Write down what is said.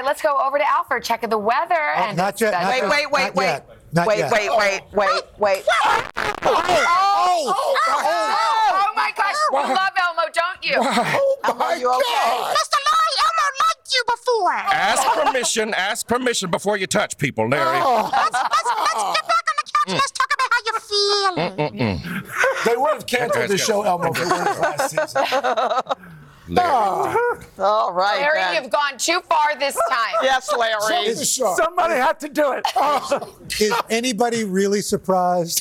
right, let's go over to Al for a check of the weather. And not yet. discussion. Wait. Oh my gosh, you love Elmo, don't you? Elmo, you okay? Mr. Larry, Elmo liked you before. Ask permission before you touch people, Larry. Let's get back on the couch and let's talk about how you're feeling. They would have canceled the show, Elmo, if it weren't last season. All right, Larry, then. you've gone too far this time. Yes, Larry. The show. Somebody had to do it. Is anybody really surprised